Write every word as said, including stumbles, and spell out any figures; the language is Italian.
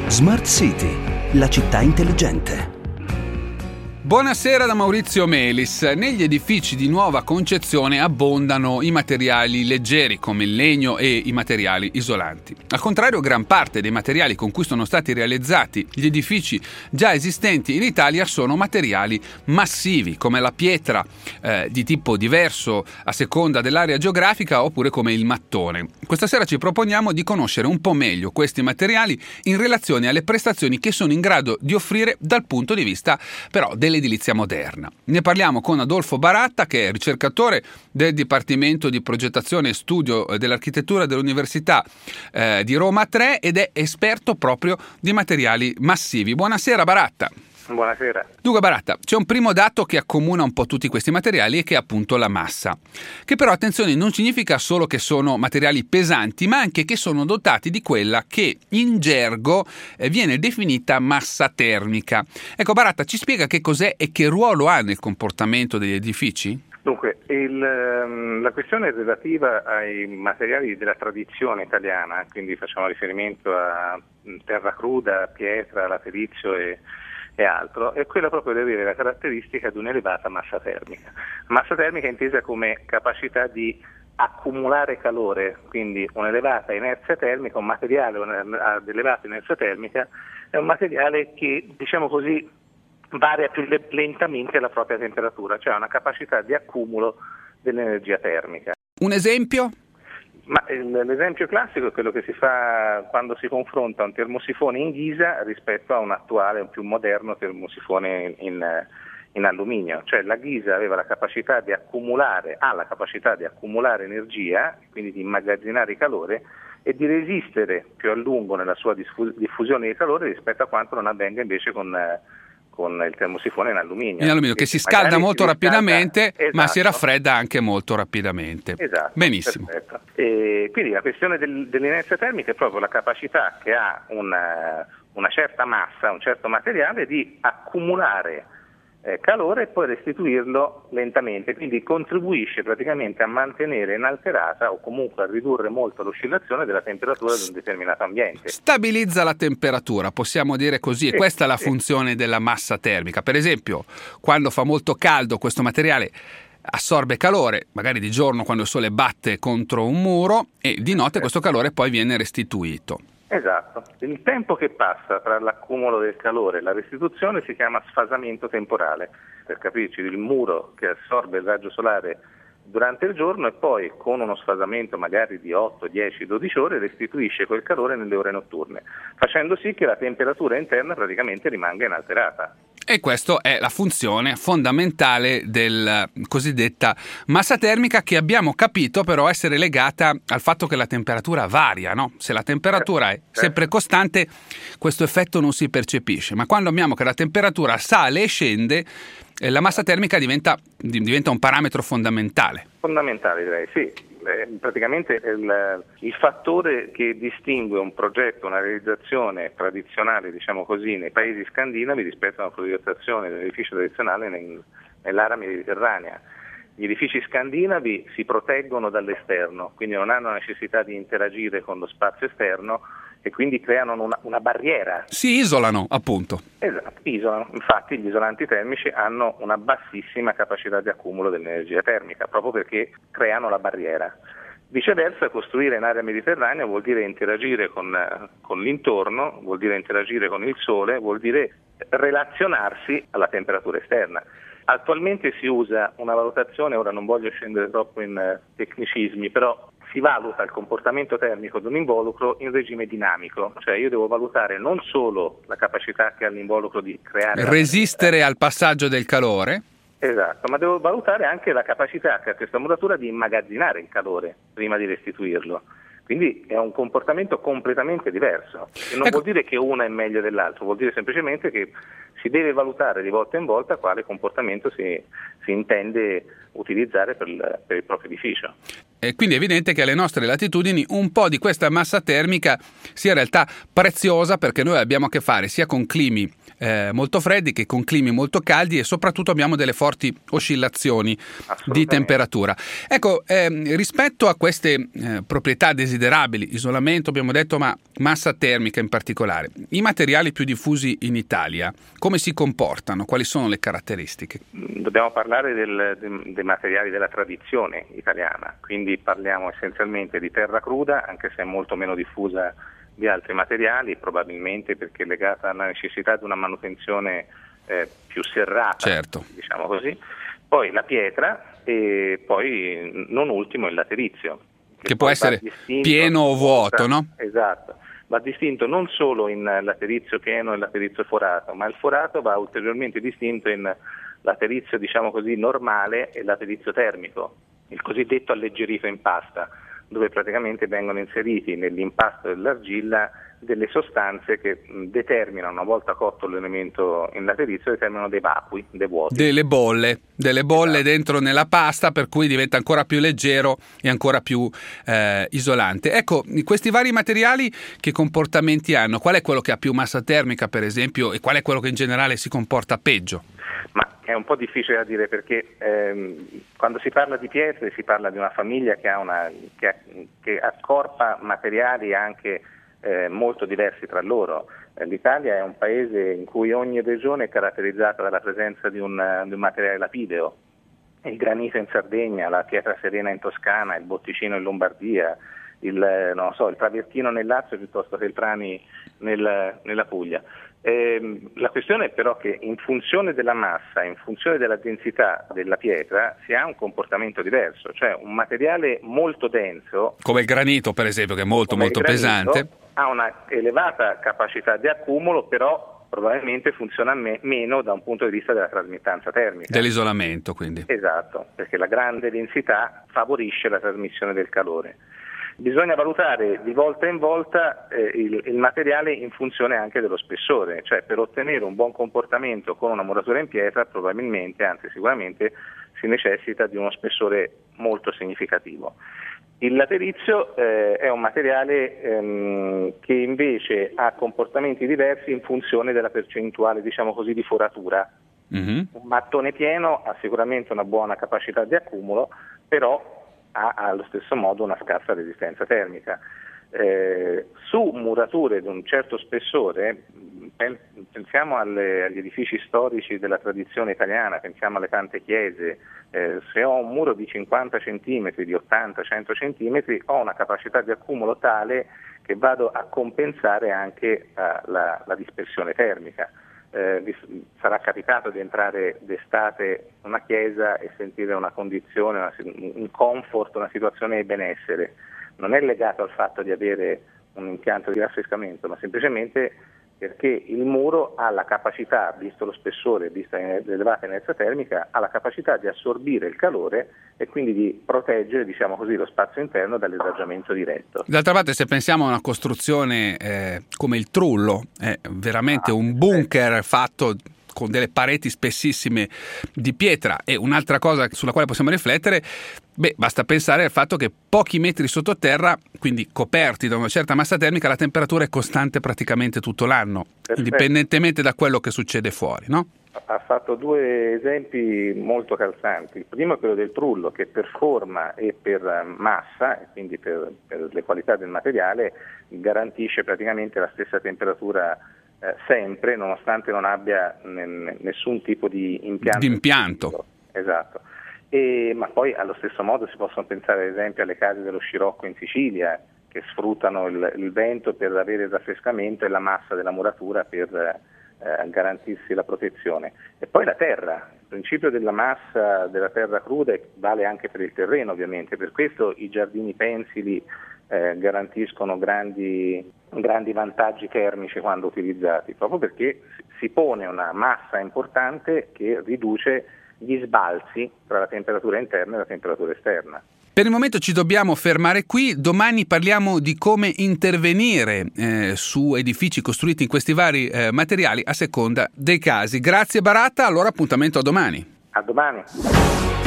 Smart City, la città intelligente. Buonasera da Maurizio Melis. Negli edifici di nuova concezione abbondano i materiali leggeri come il legno e i materiali isolanti. Al contrario, gran parte dei materiali con cui sono stati realizzati gli edifici già esistenti in Italia sono materiali massivi, come la pietra eh, di tipo diverso a seconda dell'area geografica, oppure come il mattone. Questa sera ci proponiamo di conoscere un po' meglio questi materiali in relazione alle prestazioni che sono in grado di offrire dal punto di vista però delle edilizia moderna. Ne parliamo con Adolfo Baratta, che è ricercatore del Dipartimento di Progettazione e Studio dell'Architettura dell'Università eh, di Roma tre ed è esperto proprio di materiali massivi. Buonasera Baratta. Buonasera. Dunque Baratta, c'è un primo dato che accomuna un po' tutti questi materiali e che è appunto la massa, che però, attenzione, non significa solo che sono materiali pesanti, ma anche che sono dotati di quella che in gergo eh, viene definita massa termica. Ecco Baratta, ci spiega che cos'è e che ruolo ha nel comportamento degli edifici? Dunque, il, la questione relativa ai materiali della tradizione italiana, quindi facciamo riferimento a terra cruda, pietra, laterizio e e altro, è quella proprio di avere la caratteristica di un'elevata massa termica. Massa termica intesa come capacità di accumulare calore, quindi un'elevata inerzia termica, un materiale ad elevata inerzia termica è un materiale che, diciamo così, varia più lentamente la propria temperatura, cioè ha una capacità di accumulo dell'energia termica. Un esempio? Ma l'esempio classico è quello che si fa quando si confronta un termosifone in ghisa rispetto a un attuale, un più moderno termosifone in, in alluminio. Cioè la ghisa aveva la capacità di accumulare, ha la capacità di accumulare energia, quindi di immagazzinare calore e di resistere più a lungo nella sua diffusione di calore rispetto a quanto non avvenga invece con con il termosifone in alluminio. In alluminio, che si scalda molto si rapidamente, riscalda, ma esatto. si raffredda anche molto rapidamente. Esatto. Benissimo. Perfetto. E quindi la questione del, dell'inerzia termica è proprio la capacità che ha una, una certa massa, un certo materiale di accumulare eh, calore e poi restituirlo lentamente, quindi contribuisce praticamente a mantenere inalterata o comunque a ridurre molto l'oscillazione della temperatura di un determinato ambiente. Stabilizza la temperatura, possiamo dire così, e sì, questa è la sì. funzione della massa termica. Per esempio, quando fa molto caldo questo materiale assorbe calore, magari di giorno quando il sole batte contro un muro, e di notte questo calore poi viene restituito. Esatto, il tempo che passa tra l'accumulo del calore e la restituzione si chiama sfasamento temporale. Per capirci, il muro che assorbe il raggio solare durante il giorno e poi con uno sfasamento magari di otto, dieci, dodici ore restituisce quel calore nelle ore notturne, facendo sì che la temperatura interna praticamente rimanga inalterata. E questa è la funzione fondamentale della cosiddetta massa termica, che abbiamo capito però essere legata al fatto che la temperatura varia, no? Se la temperatura è sempre costante, questo effetto non si percepisce, ma quando abbiamo che la temperatura sale e scende, la massa termica diventa, diventa un parametro fondamentale. Fondamentale direi, sì. Eh, praticamente il, il fattore che distingue un progetto, una realizzazione tradizionale, diciamo così, nei paesi scandinavi rispetto a una progettazione di un edificio tradizionale nel, nell'area mediterranea. Gli edifici scandinavi si proteggono dall'esterno, quindi non hanno necessità di interagire con lo spazio esterno e quindi creano una, una barriera. Si isolano, appunto. Esatto, isolano. Infatti gli isolanti termici hanno una bassissima capacità di accumulo dell'energia termica, proprio perché creano la barriera. Viceversa, costruire in area mediterranea vuol dire interagire con, con l'intorno, vuol dire interagire con il sole, vuol dire relazionarsi alla temperatura esterna. Attualmente si usa una valutazione, ora non voglio scendere troppo in eh, tecnicismi, però si valuta il comportamento termico di un involucro in regime dinamico, cioè io devo valutare non solo la capacità che ha l'involucro di creare... Resistere al passaggio del calore. Esatto, ma devo valutare anche la capacità che ha questa muratura di immagazzinare il calore prima di restituirlo. Quindi è un comportamento completamente diverso. E non ecco. vuol dire che uno è meglio dell'altro, vuol dire semplicemente che si deve valutare di volta in volta quale comportamento si, si intende utilizzare per il, per il proprio edificio. E quindi è evidente che alle nostre latitudini un po' di questa massa termica sia in realtà preziosa, perché noi abbiamo a che fare sia con climi eh, molto freddi che con climi molto caldi, e soprattutto abbiamo delle forti oscillazioni di temperatura. Ecco, eh, rispetto a queste eh, proprietà desiderabili, isolamento abbiamo detto, ma massa termica in particolare, i materiali più diffusi in Italia come si comportano? Quali sono le caratteristiche? Dobbiamo parlare del, de, dei materiali della tradizione italiana, quindi parliamo essenzialmente di terra cruda, anche se è molto meno diffusa di altri materiali, probabilmente perché è legata alla necessità di una manutenzione eh, più serrata, certo. diciamo così. Poi la pietra e poi non ultimo il laterizio. Che, che può essere pieno o vuoto, no? Esatto. Va distinto non solo in laterizio pieno e laterizio forato, ma il forato va ulteriormente distinto in laterizio, diciamo così, normale e laterizio termico, il cosiddetto alleggerito in pasta, dove praticamente vengono inseriti nell'impasto dell'argilla delle sostanze che determinano, una volta cotto l'elemento in laterizio, determinano dei vapui, dei vuoti. Delle bolle, delle bolle esatto. dentro nella pasta, per cui diventa ancora più leggero e ancora più eh, isolante. Ecco, questi vari materiali che comportamenti hanno? Qual è quello che ha più massa termica, per esempio, e qual è quello che in generale si comporta peggio? Ma è un po' difficile da dire, perché ehm, quando si parla di pietre si parla di una famiglia che ha una che, che accorpa materiali anche eh, molto diversi tra loro. Eh, L'Italia è un paese in cui ogni regione è caratterizzata dalla presenza di un, di un materiale lapideo. Il granito in Sardegna, la pietra serena in Toscana, il botticino in Lombardia, il, non so, il travertino nel Lazio piuttosto che il trani nel, nella Puglia. Eh, la questione è però che in funzione della massa, in funzione della densità della pietra, si ha un comportamento diverso, cioè un materiale molto denso, come il granito per esempio, che è molto molto granito, pesante, ha una elevata capacità di accumulo, però probabilmente funziona me- meno da un punto di vista della trasmittanza termica. Dell'isolamento, quindi. Esatto, perché la grande densità favorisce la trasmissione del calore. Bisogna valutare di volta in volta eh, il, il materiale in funzione anche dello spessore, cioè per ottenere un buon comportamento con una muratura in pietra probabilmente, anzi sicuramente, si necessita di uno spessore molto significativo. Il laterizio eh, è un materiale ehm, che invece ha comportamenti diversi in funzione della percentuale, diciamo così, di foratura. Mm-hmm. Un mattone pieno ha sicuramente una buona capacità di accumulo, però ha allo stesso modo una scarsa resistenza termica. Eh, su murature di un certo spessore, pensiamo alle, agli edifici storici della tradizione italiana, pensiamo alle tante chiese, eh, se ho un muro di cinquanta centimetri, di ottanta cento centimetri, ho una capacità di accumulo tale che vado a compensare anche uh, la, la dispersione termica. Eh, vi sarà capitato di entrare d'estate in una chiesa e sentire una condizione, una, un comfort, una situazione di benessere. Non è legato al fatto di avere un impianto di raffrescamento, ma semplicemente perché il muro ha la capacità, visto lo spessore, vista l'elevata inerzia termica, ha la capacità di assorbire il calore e quindi di proteggere, diciamo così, lo spazio interno dall'esaggiamento diretto. D'altra parte, se pensiamo a una costruzione eh, come il Trullo, è veramente ah, un bunker fatto con delle pareti spessissime di pietra. E un'altra cosa sulla quale possiamo riflettere, beh, basta pensare al fatto che pochi metri sottoterra, quindi coperti da una certa massa termica, la temperatura è costante praticamente tutto l'anno, perfetto, indipendentemente da quello che succede fuori, no? Ha fatto due esempi molto calzanti. Il primo è quello del Trullo, che per forma e per massa, e quindi per, per le qualità del materiale, garantisce praticamente la stessa temperatura eh, sempre, nonostante non abbia n- nessun tipo di impianto. Di impianto. Esatto. E, ma poi allo stesso modo si possono pensare ad esempio alle case dello scirocco in Sicilia, che sfruttano il, il vento per avere il raffrescamento e la massa della muratura per eh, garantirsi la protezione. E poi la terra, il principio della massa della terra cruda vale anche per il terreno, ovviamente, per questo i giardini pensili eh, garantiscono grandi, grandi vantaggi termici quando utilizzati, proprio perché si pone una massa importante che riduce gli sbalzi tra la temperatura interna e la temperatura esterna. Per il momento ci dobbiamo fermare qui, domani parliamo di come intervenire eh, su edifici costruiti in questi vari eh, materiali a seconda dei casi. Grazie Baratta, allora appuntamento a domani. A domani.